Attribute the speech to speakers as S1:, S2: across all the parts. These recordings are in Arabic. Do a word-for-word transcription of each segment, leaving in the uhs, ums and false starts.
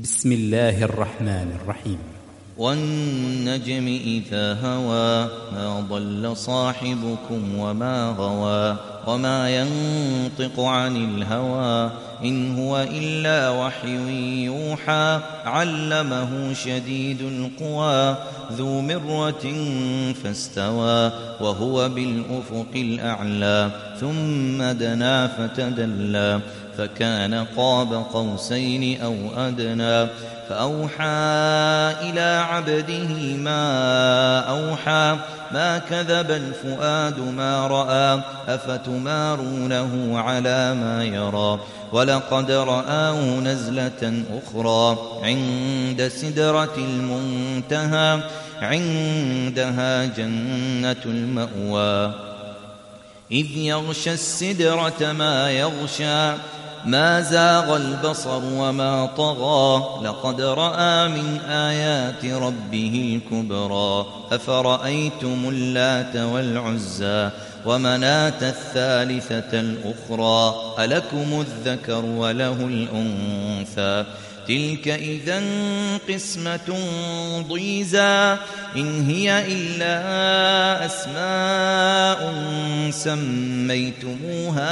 S1: بسم الله الرحمن الرحيم.
S2: والنجم إذا هوى ما ضل صاحبكم وما غوى وما ينطق عن الهوى إن هو إلا وحي يوحى علمه شديد القوى ذو مرة فاستوى وهو بالأفق الأعلى ثم دنا فتدلى فكان قاب قوسين أو أدنى فأوحى إلى عبده ما أوحى ما كذب الفؤاد ما رأى أفتمارونه على ما يرى ولقد رآه نزلة أخرى عند سدرة المنتهى عندها جنة المأوى إذ يغشى السدرة ما يغشى ما زاغ البصر وما طغى لقد رأى من آيات ربه الكبرى أفرأيتم اللات والعزى ومناة الثالثة الأخرى ألكم الذكر وله الأنثى تلك إذا قسمة ضيزى إن هي إلا أسماء سميتموها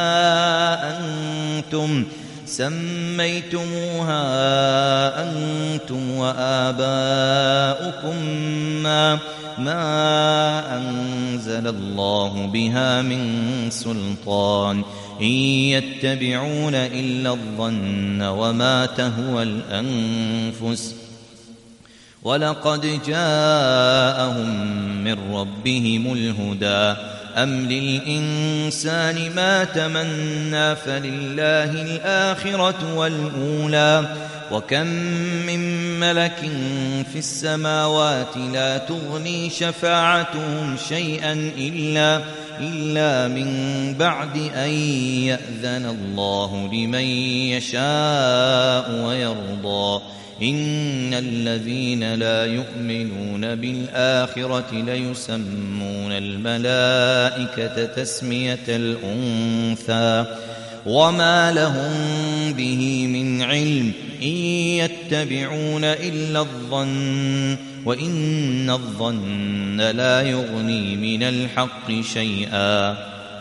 S2: أنتم سميتموها أنتم وآباؤكم ما ما أنزل الله بها من سلطان إن يتبعون إلا الظن وما تهوى الأنفس ولقد جاءهم من ربهم الهدى أم للإنسان ما تمنى فلله الآخرة والأولى وكم من ملك في السماوات لا تغني شفاعتهم شيئا إلا, إلا من بعد أن يأذن الله لمن يشاء ويرضى إن الذين لا يؤمنون بالآخرة ليسمون الملائكة تسمية الأنثى وما لهم به من علم إن يتبعون إلا الظن وإن الظن لا يغني من الحق شيئا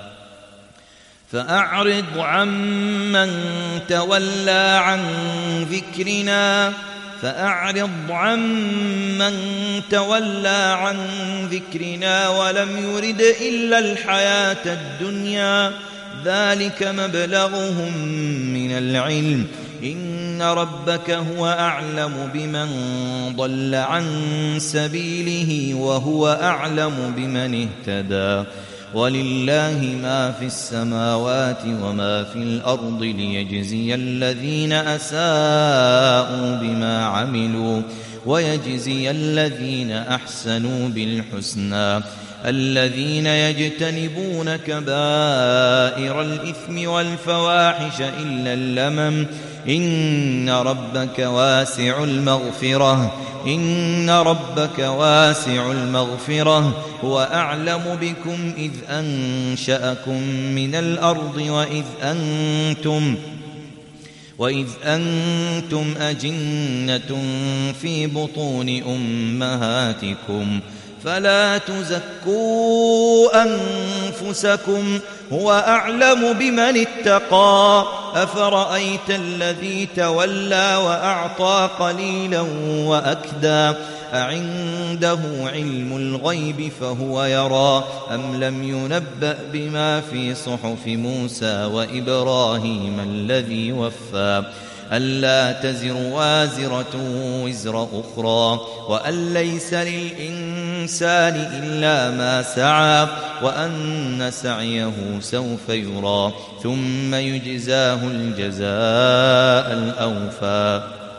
S2: فأعرض عمن تولى عن ذكرنا فأعرض عمن تولى عن ذكرنا ولم يرد إلا الحياة الدنيا ذلك مبلغهم من العلم إن ربك هو أعلم بمن ضل عن سبيله وهو أعلم بمن اهتدى ولله ما في السماوات وما في الأرض ليجزي الذين أساءوا بما عملوا ويجزي الذين أحسنوا بالحسنى الذين يجتنبون كبائر الإثم والفواحش إلا اللمم إن ربك واسع المغفرة إن ربك واسع المغفرة هو أعلم بكم إذ أنشأكم من الأرض وإذ أنتم وإذ أنتم أجنة في بطون أمهاتكم فلا تزكوا أنفسكم هو أعلم بمن اتقى أفرأيت الذي تولى وأعطى قليلا وأكدى أعنده علم الغيب فهو يرى أم لم ينبأ بما في صحف موسى وإبراهيم الذي وفى ألا تزر وازرة وزر أخرى وأن ليس للإنسان إلا ما سعى وأن سعيه سوف يرى ثم يجزاه الجزاء الأوفى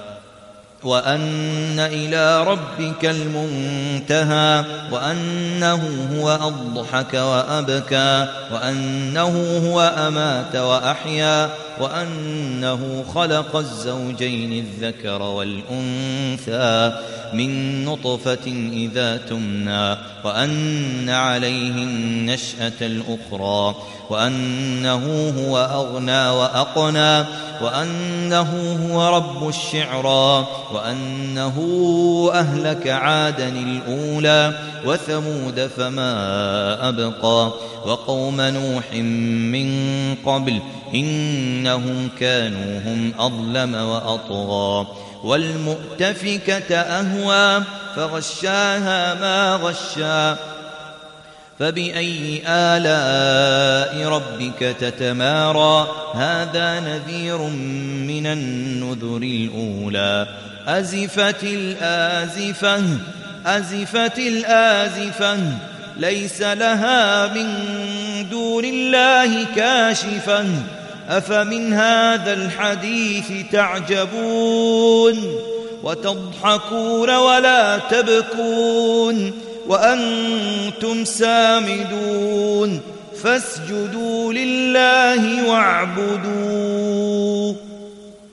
S2: وأن إلى ربك المنتهى وأنه هو أضحك وأبكى وأنه هو أمات وأحيا وأنه خلق الزوجين الذكر والأنثى من نطفة إذا تمنى وأن عليه النشأة الأخرى وأنه هو أغنى وأقنى وأنه هو رب الشعرى وأنه أهلك عادا الأولى وثمود فما أبقى وقوم نوح من قبل إنهم كانوا هم أظلم وأطغى والمؤتفكة أهوى فغشاها ما غشا فبأي آلاء ربك تتمارى هذا نذير من النذر الأولى أزفت الآزفة أزفت الآزفة ليس لها من دون الله كاشفة أفمن هذا الحديث تعجبون وتضحكون ولا تبكون وأنتم سامدون فاسجدوا لله واعبدون